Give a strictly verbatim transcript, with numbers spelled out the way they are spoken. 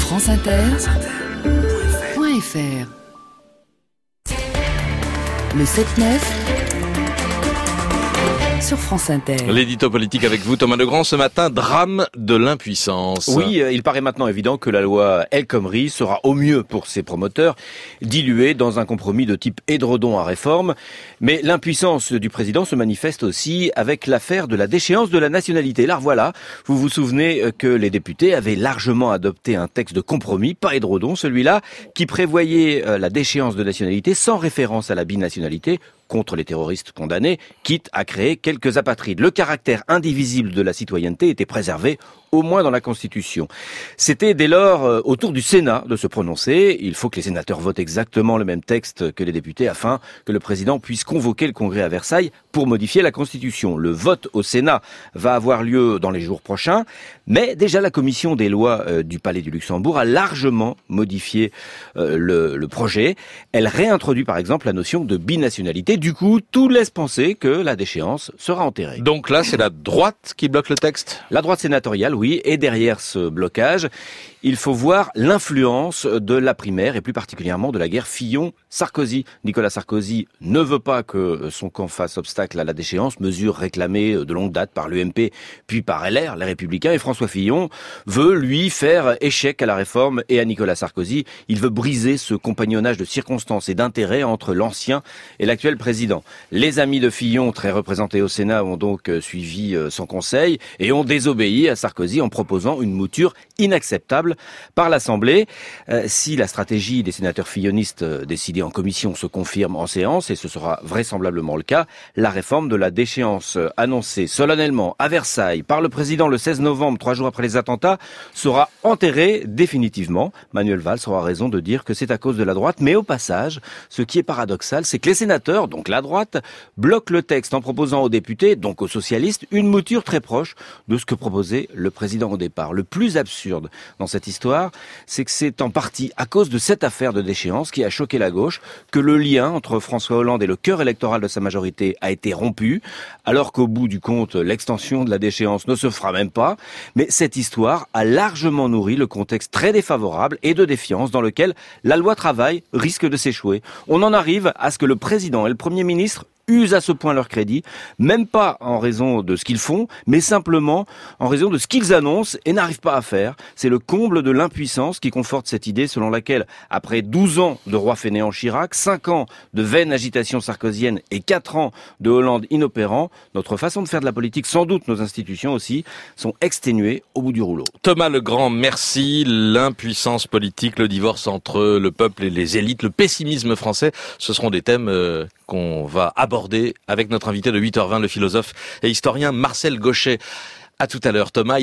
franceinter point f r. Le sept neuf sur France Inter. L'édito politique avec vous, Thomas Legrand. Ce matin, drame de l'impuissance. Oui, il paraît maintenant évident que la loi El Khomri sera au mieux pour ses promoteurs, diluée dans un compromis de type édredon à réforme. Mais l'impuissance du président se manifeste aussi avec l'affaire de la déchéance de la nationalité. Là, voilà, vous vous souvenez que les députés avaient largement adopté un texte de compromis, pas édredon, celui-là, qui prévoyait la déchéance de nationalité sans référence à la binationalité, contre les terroristes condamnés, quitte à créer quelques apatrides. Le caractère indivisible de la citoyenneté était préservé, au moins dans la Constitution. C'était dès lors euh, au tour du Sénat de se prononcer. Il faut que les sénateurs votent exactement le même texte que les députés afin que le président puisse convoquer le Congrès à Versailles pour modifier la Constitution. Le vote au Sénat va avoir lieu dans les jours prochains, mais déjà la commission des lois euh, du Palais du Luxembourg a largement modifié euh, le, le projet. Elle réintroduit par exemple la notion de binationalité. Du coup, tout laisse penser que la déchéance sera enterrée. Donc là, c'est la droite qui bloque le texte ? La droite sénatoriale, oui, et derrière ce blocage, il faut voir l'influence de la primaire et plus particulièrement de la guerre Fillon-Sarkozy. Nicolas Sarkozy ne veut pas que son camp fasse obstacle à la déchéance, mesure réclamée de longue date par l'U M P puis par L R, les Républicains, et François Fillon veut, lui, faire échec à la réforme et à Nicolas Sarkozy. Il veut briser ce compagnonnage de circonstances et d'intérêts entre l'ancien et l'actuel président. Les amis de Fillon, très représentés au Sénat, ont donc suivi son conseil et ont désobéi à Sarkozy en proposant une mouture inacceptable par l'Assemblée. Euh, si la stratégie des sénateurs fillonistes euh, décidée en commission se confirme en séance, et ce sera vraisemblablement le cas, la réforme de la déchéance euh, annoncée solennellement à Versailles par le président le seize novembre, trois jours après les attentats, sera enterrée définitivement. Manuel Valls aura raison de dire que c'est à cause de la droite, mais au passage, ce qui est paradoxal, c'est que les sénateurs, donc la droite, bloquent le texte en proposant aux députés, donc aux socialistes, une mouture très proche de ce que proposait le président au départ. Le plus absurde dans cette histoire, c'est que c'est en partie à cause de cette affaire de déchéance qui a choqué la gauche que le lien entre François Hollande et le cœur électoral de sa majorité a été rompu, alors qu'au bout du compte, l'extension de la déchéance ne se fera même pas. Mais cette histoire a largement nourri le contexte très défavorable et de défiance dans lequel la loi travail risque de s'échouer. On en arrive à ce que le président et le Premier ministre usent à ce point leur crédit, même pas en raison de ce qu'ils font, mais simplement en raison de ce qu'ils annoncent et n'arrivent pas à faire. C'est le comble de l'impuissance qui conforte cette idée selon laquelle, après douze ans de roi fainéant Chirac, cinq ans de vaine agitation sarkozienne et quatre ans de Hollande inopérant, notre façon de faire de la politique, sans doute nos institutions aussi, sont exténuées au bout du rouleau. Thomas Legrand, merci. L'impuissance politique, le divorce entre le peuple et les élites, le pessimisme français, ce seront des thèmes euh, qu'on va aborder avec notre invité de huit heures vingt, le philosophe et historien Marcel Gauchet. À tout à l'heure, Thomas.